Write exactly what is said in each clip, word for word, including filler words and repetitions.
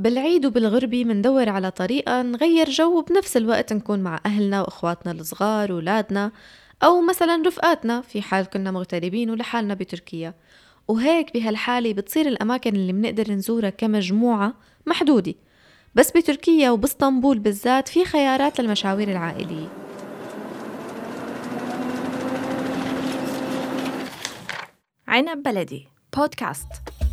بالعيد وبالغربي مندور على طريقة نغير جو وبنفس الوقت نكون مع أهلنا وإخواتنا الصغار وولادنا، أو مثلا رفقاتنا في حال كنا مغتربين ولحالنا بتركيا. وهيك بهالحالة بتصير الأماكن اللي منقدر نزورها كمجموعة محدودة، بس بتركيا وباسطنبول بالذات في خيارات للمشاوير العائلية. عنب بلدي بودكاست.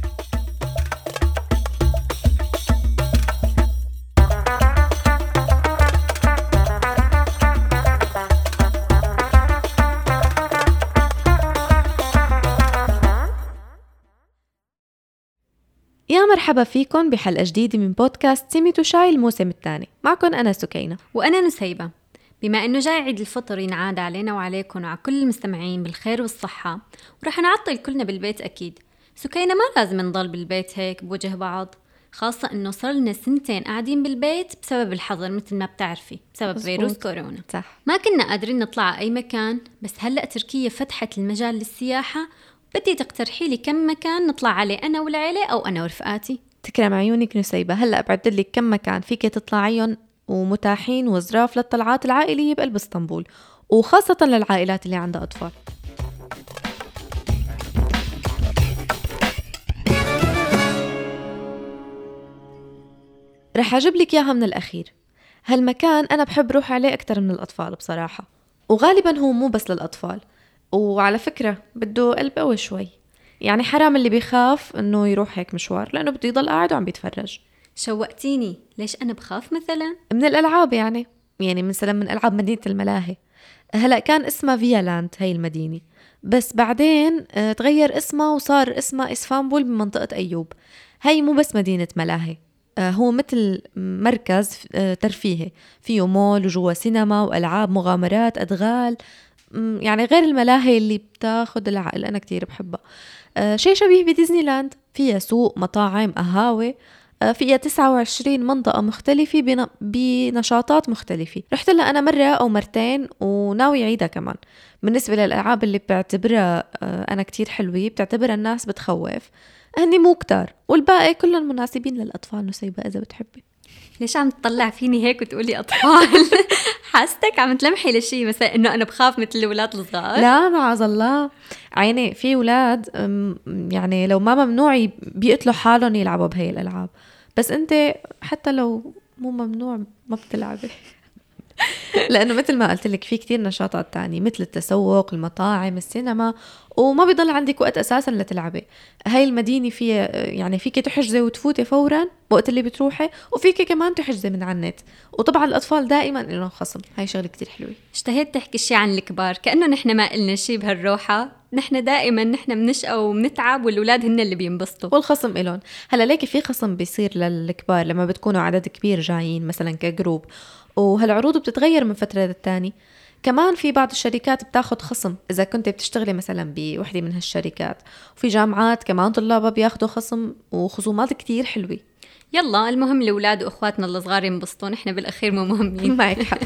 يا مرحبا فيكن بحلقة جديدة من بودكاست سميت وشاي الموسم الثاني. معكن أنا سكينة وأنا نسيبة. بما أنه جاي عيد الفطر ينعاد علينا وعليكم وعلى كل المستمعين بالخير والصحة، ورح نعطل كلنا بالبيت أكيد. سكينة ما لازم نضل بالبيت هيك بوجه بعض، خاصة أنه صار لنا سنتين قاعدين بالبيت بسبب الحظر مثل ما بتعرفي، بسبب مزبوط. فيروس كورونا. صح. ما كنا قادرين نطلع أي مكان، بس هلأ تركيا فتحت المجال للسياحة. بدي تقترحي لي كم مكان نطلع عليه أنا والعيلة أو أنا ورفقاتي. تكرم عيونك نسيبة، هلأ بعدلك كم مكان فيك تطلعيهم ومتاحين وظراف للطلعات العائلية بقلب اسطنبول، وخاصة للعائلات اللي عندها أطفال. رح أجيب لك إياها من الأخير. هالمكان أنا بحب روح عليه أكتر من الأطفال بصراحة، وغالبا هو مو بس للأطفال، وعلى فكرة بده قلب قوي شوي. يعني حرام اللي بيخاف إنه يروح هيك مشوار، لأنه بده يضل قاعد وعم بيتفرج. شوقتيني. ليش أنا بخاف مثلا؟ من الألعاب يعني يعني مثلا من ألعاب مدينة الملاهي. هلأ كان اسمها فيالاند هاي المدينة، بس بعدين اه تغير اسمها وصار اسمها إسفانبول بمنطقة أيوب. هاي مو بس مدينة ملاهي، اه هو مثل مركز اه ترفيهي، فيه مول وجوا سينما وألعاب مغامرات أدغال، يعني غير الملاهي اللي بتاخد العقل. أنا كتير بحبها. اه شيء شبيه بديزني لاند، فيها سوق مطاعم قهاوي، فيها تسعة وعشرين منطقة مختلفة بنشاطات مختلفة. رحت لها أنا مرة أو مرتين وناوي عيدها كمان. بالنسبة للألعاب اللي بعتبرها أنا كتير حلوة بتعتبرها الناس بتخوف، هني مو كتار، والباقي كلهم مناسبين للأطفال. نسيبة إذا بتحبي. ليش عم تطلع فيني هيك وتقولي أطفال؟ حاستك عم تلمحي لشي مثلا إنه أنا بخاف مثل الأولاد الصغار. لا معاذ الله، عيني في أولاد يعني لو ما ممنوع بيقتلوا حالهم يلعبوا بهاي الألعاب، بس أنت حتى لو مو ممنوع ما بتلعبي. لأنه مثل ما قلت لك في كتير نشاطات تانية مثل التسوق، المطاعم، السينما، وما بيضل عندك وقت أساسا لتلعبي. هاي المدينة فيها يعني فيك تحجزي وتفوتي فورا وقت اللي بتروحي، وفيك كمان تحجزي من على النت. وطبعا الأطفال دائما لهم خصم، هاي شغلة كتير حلوة. اشتهيت تحكي شي عن الكبار، كأنه نحن ما قلنا شي بهالروحة. نحن دائما نحن بنشقى وبنتعب والولاد هن اللي بينبسطوا والخصم إلون. هلا ليكي في خصم بيصير للكبار لما بتكونوا عدد كبير جايين مثلا كجروب، وهالعروض بتتغير من فترة للتاني. كمان في بعض الشركات بتاخد خصم إذا كنت بتشتغلي مثلا بوحدة من هالشركات، وفي جامعات كمان طلابها بياخدوا خصم وخصومات كتير حلوة. يلا المهم الأولاد وأخواتنا الصغار ينبسطوا، نحن بالأخير مو مهمين. معك حق.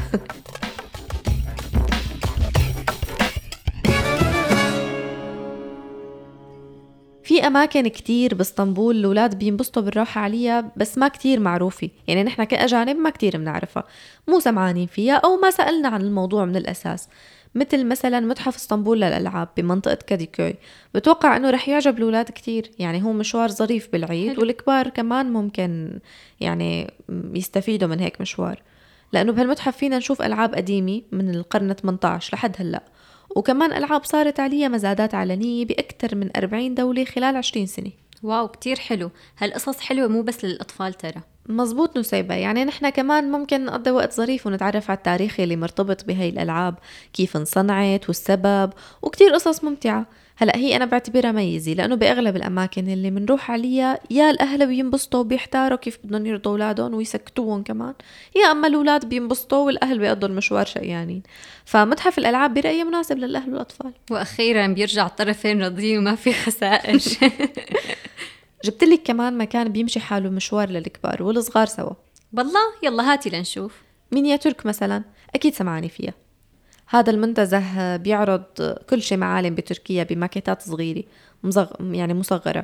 في أماكن كتير باسطنبول الأولاد بينبسطوا بالراحة عليها، بس ما كتير معروفة. يعني نحن كأجانب ما كتير بنعرفها، مو سمعانين فيها أو ما سألنا عن الموضوع من الأساس. مثل مثلا متحف اسطنبول للألعاب بمنطقة كاديكوي، بتوقع أنه رح يعجب الأولاد كتير. يعني هو مشوار ظريف بالعيد حلو. والكبار كمان ممكن يعني يستفيدوا من هيك مشوار، لأنه بهالمتحف فينا نشوف ألعاب قديمة من القرن ثمانية عشر لحد هلأ، وكمان ألعاب صارت عليها مزادات علنية بأكثر من أربعين دولة خلال عشرين سنة. واو كتير حلو. هالقصص حلوة مو بس للأطفال ترى. مزبوط نسيبة. يعني نحن كمان ممكن نقضي وقت ظريف ونتعرف على التاريخ اللي مرتبط بهاي الألعاب، كيف انصنعت والسبب، وكتير قصص ممتعة. هلأ هي أنا بعتبرها ميزة، لأنه بأغلب الأماكن اللي منروح عليها يا الأهل بينبسطوا بيحتاروا كيف بدهم يرضوا أولادهم ويسكتوهم كمان، يا أما الأولاد بينبسطوا والأهل بيقضوا المشوار شقيانين. فمتحف الألعاب برأيي مناسب للأهل والأطفال. وأخيرا بيرجع الطرفين راضيين وما في خسائر. جبت لك كمان مكان بيمشي حاله مشوار للكبار والصغار سوا. بالله يلا هاتي لنشوف. مينياتورك مثلا، أكيد سمعاني فيها. هذا المنتزه بيعرض كل شيء معالم بتركيا بماكيتات صغيرة مصغ... يعني مصغرة.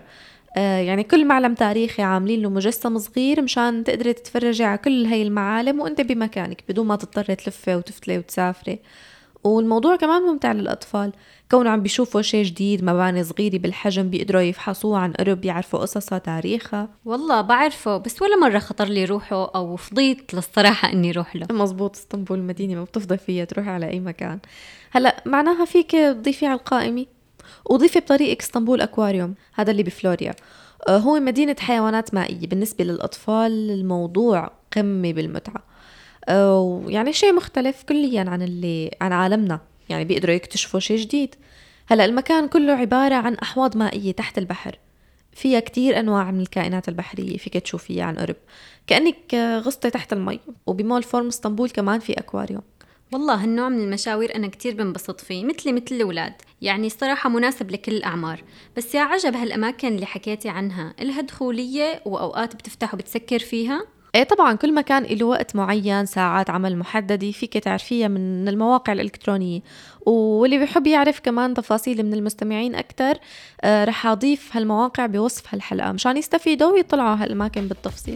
آه يعني كل معلم تاريخي عاملين له مجسم صغير مشان تقدري تتفرجي على كل هاي المعالم وانت بمكانك بدون ما تضطري تلفي وتفتلي وتسافري. والموضوع كمان ممتع للأطفال، كونوا عم بيشوفوا شيء جديد، مباني صغيرة بالحجم بيقدروا يفحصوها عن قرب، يعرفوا قصصها تاريخها. والله بعرفه، بس ولا مرة خطر لي روحه أو فضيت للصراحة إني روح له. مزبوط، اسطنبول مدينة ما بتفضي فيها تروحي على أي مكان. هلأ معناها فيك تضيفي على القائمة وضيفي بطريقك اسطنبول أكواريوم، هذا اللي بفلوريا. هو مدينة حيوانات مائية، بالنسبة للأطفال الموضوع قمة بالمتعة، يعني شيء مختلف كليا عن اللي عن عالمنا، يعني بيقدروا يكتشفوا شيء جديد. هلأ المكان كله عبارة عن أحواض مائية تحت البحر، فيها كتير أنواع من الكائنات البحرية فيك تشوفيها عن قرب، كأنك غصتي تحت المي. وبمول فورم اسطنبول كمان في أكواريوم. والله هالنوع من المشاوير أنا كتير بنبسط فيه، مثلي مثل الأولاد، يعني صراحة مناسب لكل الأعمار. بس يا عجب هالأماكن اللي حكيتي عنها إلها دخولية وأوقات بتفتح وبتسكر فيها؟ ايه طبعا، كل مكان له وقت معين، ساعات عمل محددة فيك تعرفيها من المواقع الإلكترونية. واللي بيحب يعرف كمان تفاصيل من المستمعين أكتر، آه رح أضيف هالمواقع بوصف هالحلقة مشان يستفيدوا ويطلعوا هالأماكن بالتفصيل.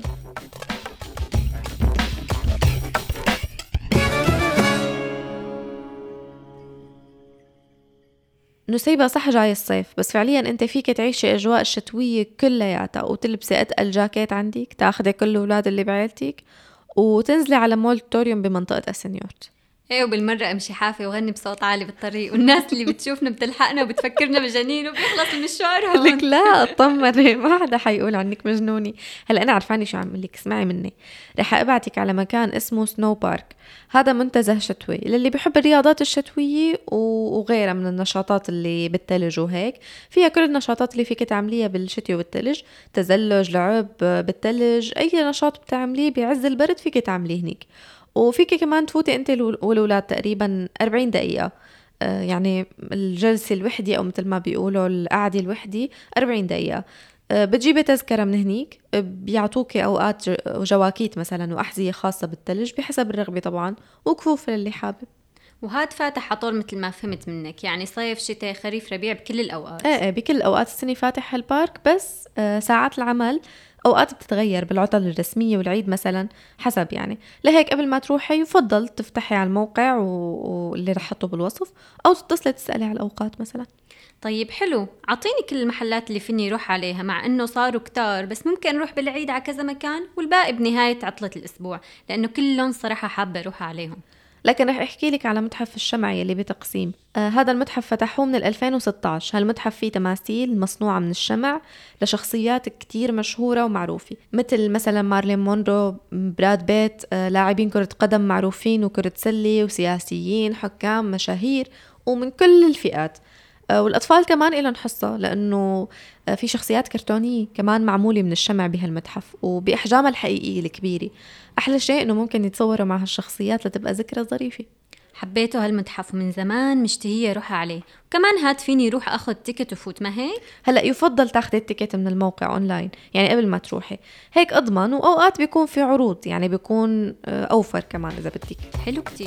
نسيبة صح جاي الصيف، بس فعليا انت فيك تعيشي اجواء الشتوية كلياتها وتلبسي اتقل جاكيت عندك، تاخدي كل الاولاد اللي بعيلتك وتنزلي على مول توريوم بمنطقة السنيورت. ايه، وبالمرة امشي حافي وغني بصوت عالي بالطريق، والناس اللي بتشوفنا بتلحقنا وبتفكرنا بجنين وبيخلص المشوار هون. لك لا اطمني، ما حدا حيقول عنك مجنوني. هلا انا عرفاني شو عم لك، اسمعي مني، رح ابعتك على مكان اسمه سنو بارك. هذا منتزه شتوي للي بيحب الرياضات الشتوية وغيرها من النشاطات اللي بالثلج، وهيك فيها كل النشاطات اللي فيك تعمليها بالشتي وبالثلج، تزلج، لعب بالثلج، اي نشاط بتعمليه بعز البرد فيك تعمليه هنيك. وفيك كمان تفوتي انت والولاد تقريبا أربعين دقيقة، آه يعني الجلسة الوحدة أو مثل ما بيقولوا القعدة الوحدة أربعين دقيقة. آه بتجيبي تذكرة من هنيك، آه بيعطوكي أوقات جواكيت مثلا وأحذية خاصة بالثلج بحسب الرغبة طبعا، وكفوف للي حابب. وهاد فاتح عطول مثل ما فهمت منك، يعني صيف شتاء خريف ربيع بكل الأوقات. ايه ايه بكل أوقات السنة فاتح هالبارك، بس آه ساعات العمل أوقات بتتغير بالعطل الرسمية والعيد مثلا حسب، يعني لهيك قبل ما تروحي يفضل تفتحي على الموقع واللي رح حطه بالوصف، أو تتصلي تسألي على الأوقات مثلا. طيب حلو، عطيني كل المحلات اللي فيني روح عليها، مع انه صاروا كتار، بس ممكن نروح بالعيد على كذا مكان والباقي بنهاية عطلة الأسبوع، لأنه كلهم صراحة حابة روح عليهم. لكن رح احكي لك على متحف الشمعي اللي بتقسيم. آه هذا المتحف فتحوه من ألفين وستة عشر. هالمتحف فيه تماثيل مصنوعة من الشمع لشخصيات كتير مشهورة ومعروفة، مثل مثلا مارلين مونرو، براد بيت، آه لاعبين كرة قدم معروفين وكرة سلة، وسياسيين، حكام، مشاهير، ومن كل الفئات. والأطفال كمان إلهم حصة، لأنه في شخصيات كرتونية كمان معمولة من الشمع بهالمتحف وبأحجامها الحقيقية الكبيرة. أحلى شيء إنه ممكن يتصوروا مع هالشخصيات لتبقى ذكرى ظريفة. حبيته هالمتحف ومن زمان مشتهية روح عليه، وكمان هاد فيني روح أخذ تيكت وفوت، ما هيك؟ هلأ يفضل تاخدي التيكت من الموقع أونلاين، يعني قبل ما تروحي، هيك أضمن، وأوقات بيكون في عروض، يعني بيكون أوفر كمان إذا بدك. حلو كتير.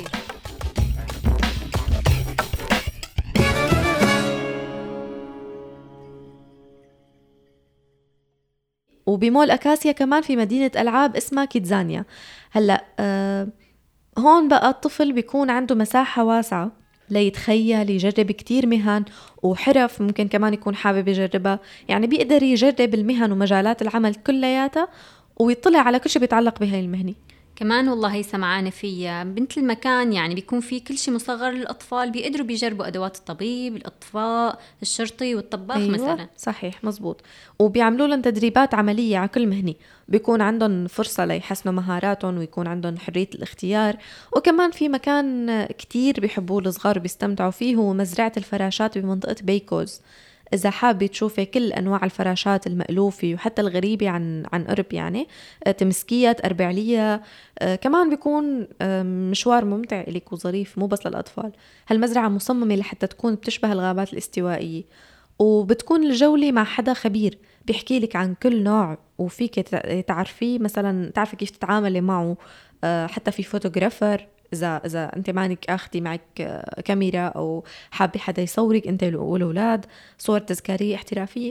وبمول أكاسيا كمان في مدينة ألعاب اسمها كيدزانيا. هلأ آه هون بقى الطفل بيكون عنده مساحة واسعة ليتخيل، يجرب كتير مهن وحرف ممكن كمان يكون حابب يجربها، يعني بيقدر يجرب المهن ومجالات العمل كلياتها ويطلع على كل شيء بيتعلق بهاي المهنة. كمان والله هي سمعانة فيها بنت المكان، يعني بيكون في كل شيء مصغر للأطفال، بيقدروا بيجربوا أدوات الطبيب، الأطفاء، الشرطي والطباخ. أيوة مثلا. صحيح مزبوط. وبيعملوا لهم تدريبات عملية على كل مهنة، بيكون عندهم فرصة ليحسنوا مهاراتهم ويكون عندهم حرية الاختيار. وكمان في مكان كتير بيحبوه الصغار بيستمتعوا فيه، هو مزرعة الفراشات بمنطقة بيكوز. إذا حابة تشوفي كل أنواع الفراشات المألوفة وحتى الغريبة عن عن قرب، يعني تمسكية، تربعلية، آه كمان بيكون آه مشوار ممتع إليك وظريف، مو بس للأطفال. هالمزرعة مصممة لحتى تكون بتشبه الغابات الاستوائية، وبتكون الجولة مع حدا خبير بيحكي لك عن كل نوع، وفيك تعرفيه مثلا تعرفي كيف تتعاملي معه. آه حتى في فوتوغرافر، إذا إذا أنت مانك أخدي معك كاميرا أو حابة حدا يصورك أنت والأولاد، صور تذكارية احترافية.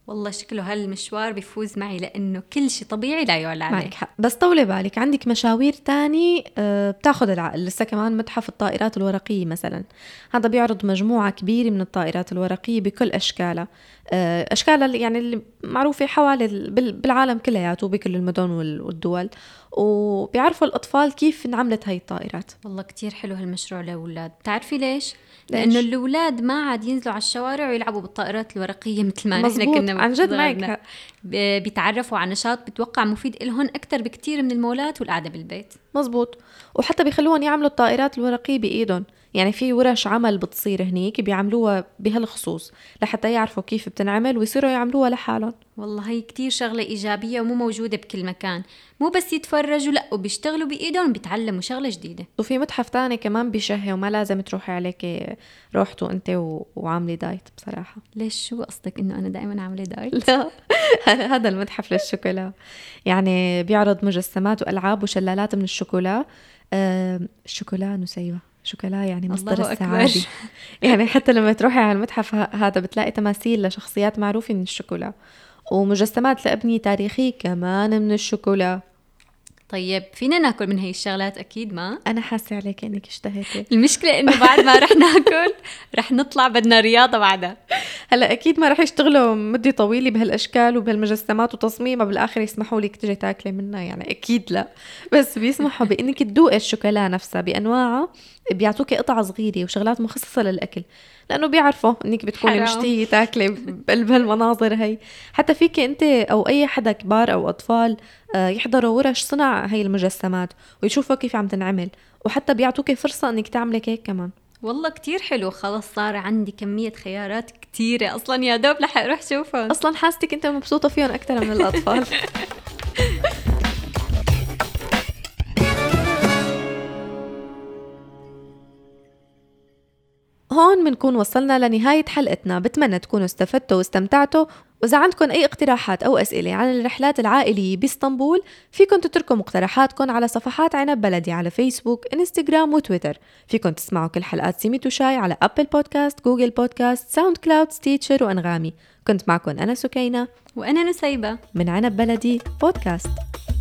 والله شكله هالمشوار بيفوز معي، لأنه كل شيء طبيعي لا يعلى عليه. معك حق، بس طولي بالك عندك مشاوير تاني آه، بتاخد العقل. لسه كمان متحف الطائرات الورقية مثلا، هذا بيعرض مجموعة كبيرة من الطائرات الورقية بكل أشكالها، آه، أشكالها اللي يعني اللي معروفة حوالي ال- بال- بالعالم كلياته وبكل المدن وال- والدول، وبيعرفوا الأطفال كيف انعملت هاي الطائرات. والله كتير حلو هالمشروع للأولاد. بتعرفي ليش؟ ليش؟ لأنه الأولاد ما عاد ينزلوا على الشوارع ويلعبوا بالطائرات الورقية مثل ما نحن مزبوط، كنا عن جد صغرنا. معك. ب- بيتعرفوا على نشاط بتوقع مفيد إلهم أكتر بكتير من المولات والقعدة بالبيت. مزبوط، وحتى بيخلوهم يعملوا الطائرات الورقية بإيدهم، يعني في ورش عمل بتصير هنيك بيعملوها بهالخصوص لحتى يعرفوا كيف بتنعمل ويصيروا يعملوها لحالهم. والله هي كتير شغلة إيجابية ومو موجودة بكل مكان، مو بس يتفرجوا لأ وبيشتغلوا بإيدهم وبيتعلموا شغلة جديدة. وفي متحف تاني كمان بيشهي وما لازم تروحي عليك روحتوا انت و... وعاملي دايت بصراحة. ليش شو قصدك إنه أنا دائما عاملة دايت؟ لا هذا المتحف للشوكولا، يعني بيعرض مجسمات وألعاب وشلالات من الشوكولا. آه الشوكولا نسيبة شوكولا يعني مصدر الله السعادة. أكبر. يعني حتى لما تروحي على المتحف ه- هذا بتلاقي تماثيل لشخصيات معروفة من الشوكولا، ومجسمات لأبنية تاريخية كمان من الشوكولا. طيب فينا ناكل من هي الشغلات أكيد ما؟ أنا حاسة عليك إنك اشتهيتي. المشكلة إنه بعد ما رح ناكل رح نطلع بدنا رياضة بعدها. هلا أكيد ما رح يشتغلوا مدة طويلة بهالأشكال وبهالمجسمات وتصميمها بالآخر يسمحوا لك تجي تاكلي منها، يعني أكيد لا، بس بيسمحوا بإنك تدوقي الشوكولا نفسها بأنواعها، بيعطوكي قطع صغيرة وشغلات مخصصة للأكل، لأنه بيعرفوا إنك بتكوني حرام. مشتهية تاكلي بقلب هالمناظر هي. حتى فيك أنت أو أي حدا كبار أو أطفال آه، يحضروا ورش صنع هاي المجسمات ويشوفوا كيف عم تنعمل، وحتى بيعطوكي فرصة إنك تعملي كيك كمان. والله كتير حلو، خلاص صار عندي كمية خيارات كتيرة أصلا، يا دوب لحق أروح شوفهم. أصلا حاستك أنت مبسوطة فيهم أكتر من الأطفال. هون منكون وصلنا لنهاية حلقتنا، بتمنى تكونوا استفدتوا واستمتعتوا، وإذا عندكم أي اقتراحات أو أسئلة عن الرحلات العائلية باسطنبول فيكن تتركوا مقترحاتكم على صفحات عنب بلدي على فيسبوك، إنستغرام وتويتر. فيكن تسمعوا كل حلقات سيميتو شاي على أبل بودكاست، جوجل بودكاست، ساوند كلاود، ستيتشر وأنغامي. كنت معكم أنا سكينة وأنا نسيبة من عنب بلدي بودكاست.